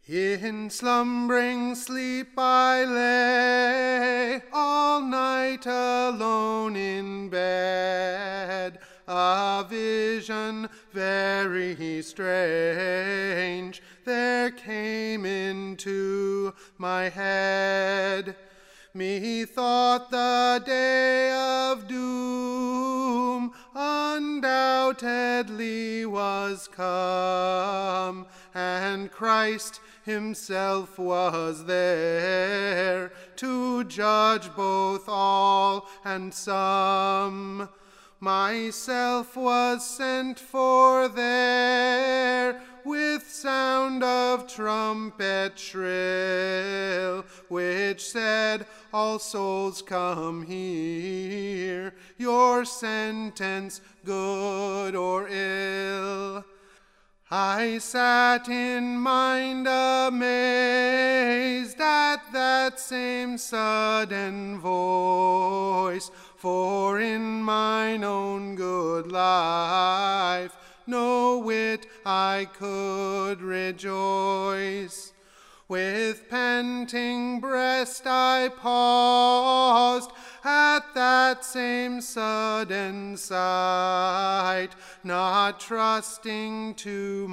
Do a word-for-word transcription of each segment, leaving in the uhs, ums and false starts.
In slumbering sleep I lay, all night alone in bed. A vision very strange there came into my head. Methought the day of doom undoubtedly was come, and Christ himself was there to judge both all and some. Myself was sent for there with sound of trumpet shrill, which said, all souls come here, your sentence good or ill. I sat in mind amazed at that same sudden voice, for in mine own good life no whit I could rejoice. With panting breast I paused at that same sudden sight, not trusting to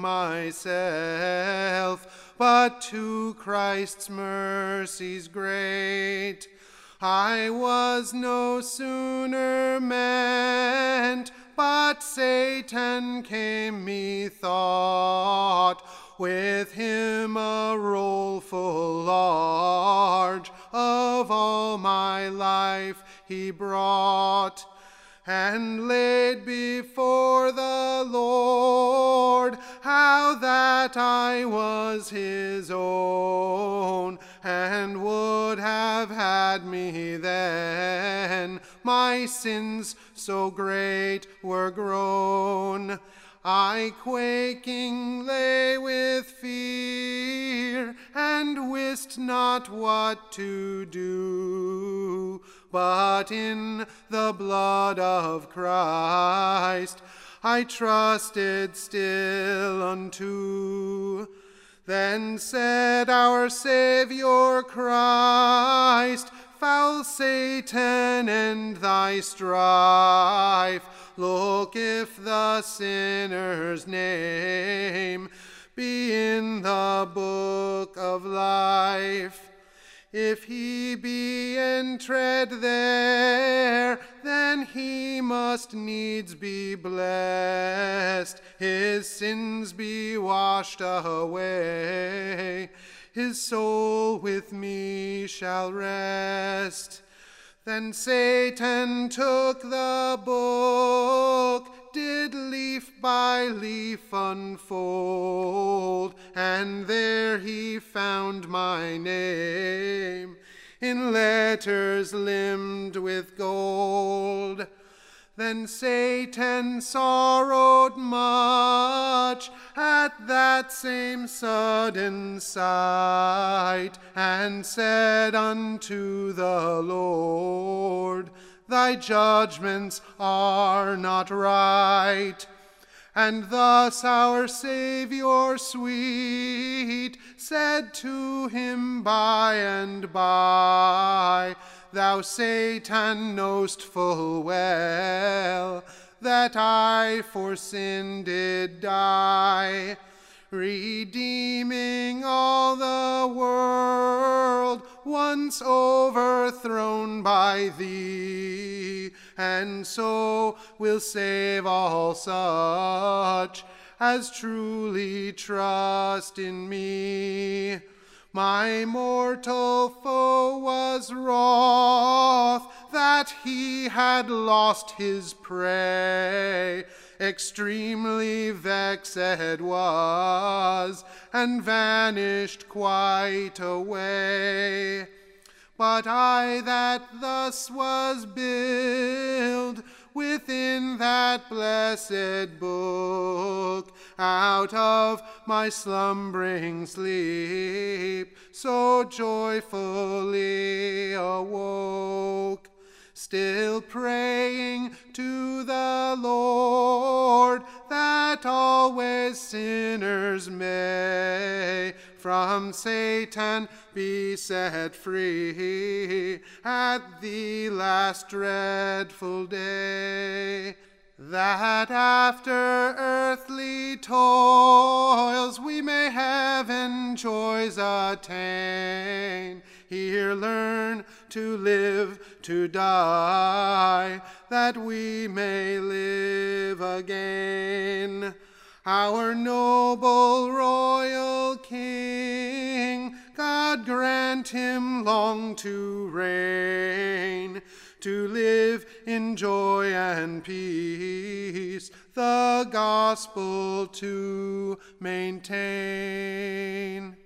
myself, but to Christ's mercies great. I was no sooner meant, but Satan came, methought, with him a roll full large of all my life he brought, and laid before the Lord how that I was his own, and would have had me then, my sins so great were grown. I quaking lay with fear, and wist not what to do, but in the blood of Christ I trusted still unto. Then said our Saviour Christ, foul Satan, end thy strife. Look if the sinner's name be in the book of life. If he be entread there, then he must needs be blessed. His sins be washed away, his soul with me shall rest. Then Satan took the book, did leaf by leaf unfold, and there he found my name in letters limned with gold. Then Satan sorrowed much at that same sudden sight, and said unto the Lord, thy judgments are not right. And thus our Saviour sweet said to him by and by, thou Satan know'st full well that I for sin did die, redeeming all the world once overthrown by thee, and so will save all such as truly trust in me. My mortal foe was wroth that he had lost his prey, extremely vexed was, and vanished quite away. But I that thus was billed within that blessed book, out of my slumbering sleep, so joyfully awoke. Still praying to the Lord that always sinners may from Satan be set free at the last dreadful day, that after earthly toils we may heaven joys attain. Here learn to live, to die, that we may live again. Our noble royal King, God grant him long to reign, to live in joy and peace, the gospel to maintain.